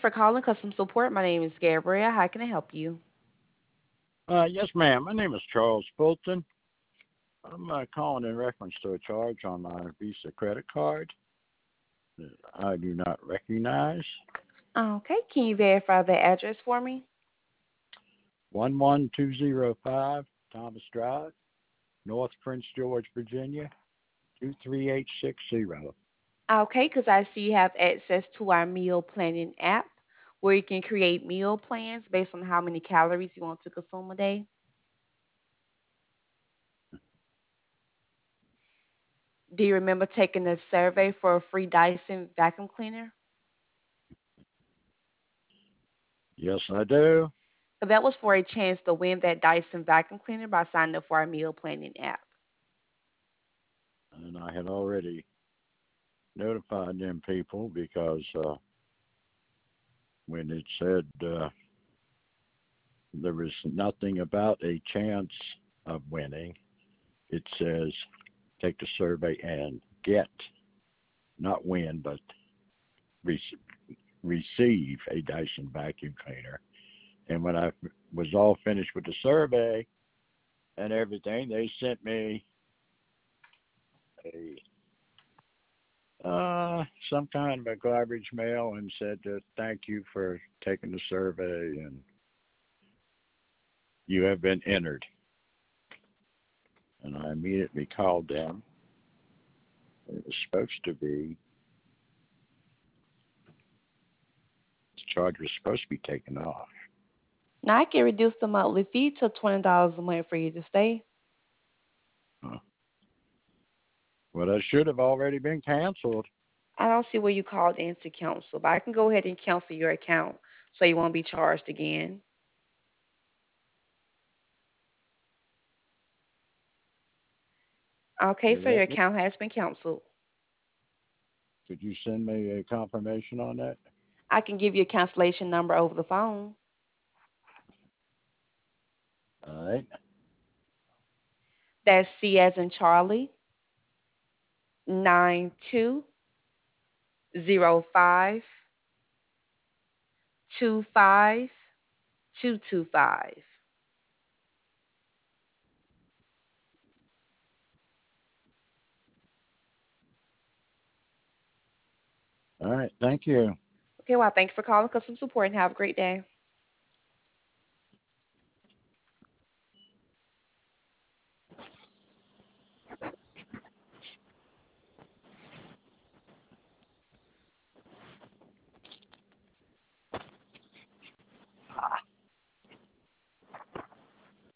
for calling Customer Support. My name is Gabrielle. How can I help you? Yes, ma'am. My name is Charles Fulton. I'm calling in reference to a charge on my Visa credit card that I do not recognize. Okay, can you verify the address for me? 11205 Thomas Drive, North Prince George, Virginia, 23860. Okay, because I see you have access to our meal planning app where you can create meal plans based on how many calories you want to consume a day. Do you remember taking a survey for a free Dyson vacuum cleaner? Yes, I do. So that was for a chance to win that Dyson vacuum cleaner by signing up for our meal planning app. And I had already notified them people because when it said there was nothing about a chance of winning, it says take the survey and get, not win, but re- receive a Dyson vacuum cleaner. And when I was all finished with the survey and everything, they sent me a some kind of a garbage mail and said thank you for taking the survey and you have been entered. And I immediately called them. It was supposed to be the charge was supposed to be taken off. Now I can reduce the monthly fee to $20 a month for you to stay. Uh, well, that should have already been canceled. I don't see where you called in to cancel, but I can go ahead and cancel your account so you won't be charged again. Okay, Okay, so your account has been canceled. could you send me a confirmation on that? I can give you a cancellation number over the phone. All right. That's C as in Charlie, 9205 25225. All right. Thank you. Okay, well, thank you for calling Customer Support and have a great day.